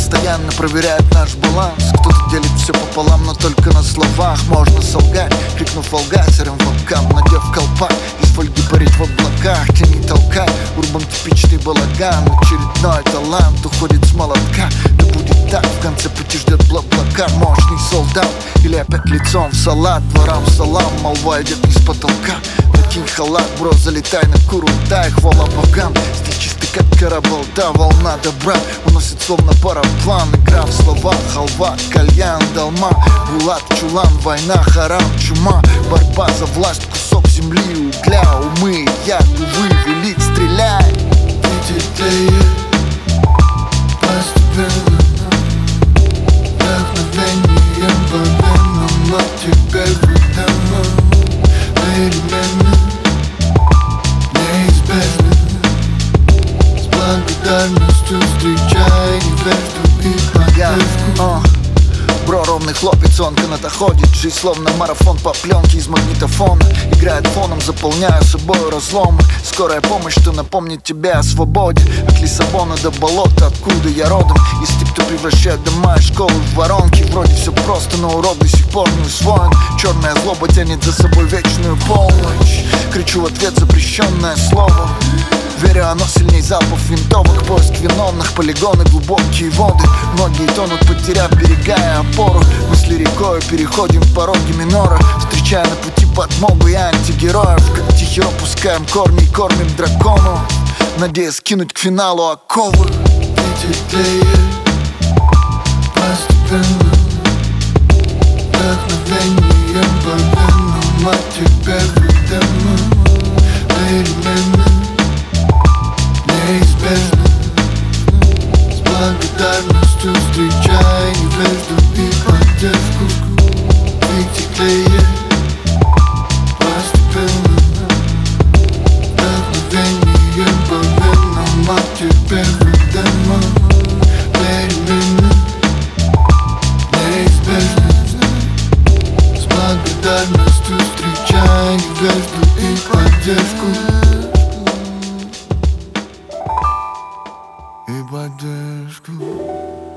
постоянно проверяет наш баланс. Кто-то делит все пополам, но только на словах можно солгать, крикнув «Волга» серым волкам, надев колпак из фольги, парить в облаках, тяни толкай. Урбан типичный балаган, очередной талант уходит с молотка. Да будет так, в конце пути ждет бла-блака. Мощный солдат или опять лицом в салат, дворам салам, молва идет не с потолка. Накинь халат, бро, залетай на Курултай, хвала богам. Стиль чистый как карабал, да, волна добра уносит словно параплан. Игра в слова, халва, кальян, долма, Булат, чулан, война, харам, чума, борьба за власть, кусок земли, угля, умы, яд, увы, велит, стреляй. Ты теплее, постепенно, вдохновением по-венам, от тебя видно перемены, неизбежны. С благодарностью встречай невежду и поддержку. Бро, ровный хлопец, он канатоходит. Жизнь словно марафон по пленке из магнитофона. Играет фоном, заполняя собой разломы. Скорая помощь, что напомнит тебе о свободе. От Лиссабона до болота, откуда я родом. Из тех, кто превращает дома и школы в воронки. Вроде все просто, но урок до сих пор не усвоен. Черная злоба тянет за собой вечную полночь. Кричу в ответ запрещенное слово. Верю, оно сильней залпов винтовок. Поиск виновных, полигоны, глубокие воды. Многие тонут, потеряв берега и опору. Мысли рекой, переходим пороги минора. Встречая на пути подмогу и антигероев. Как тихий опускаем корни и кормим дракону, надеясь скинуть к финалу оковы. Ты теплее, постепенно, вдохновением по венам, от тебя видно перемены, неизбежны. С благодарностью встречай невежду и поддержку. Ты теплее, постепенно, вдохновением по венам, от тебя видно перемены, неизбежны. С благодарностью встречай невежду и поддержку. И поддержку.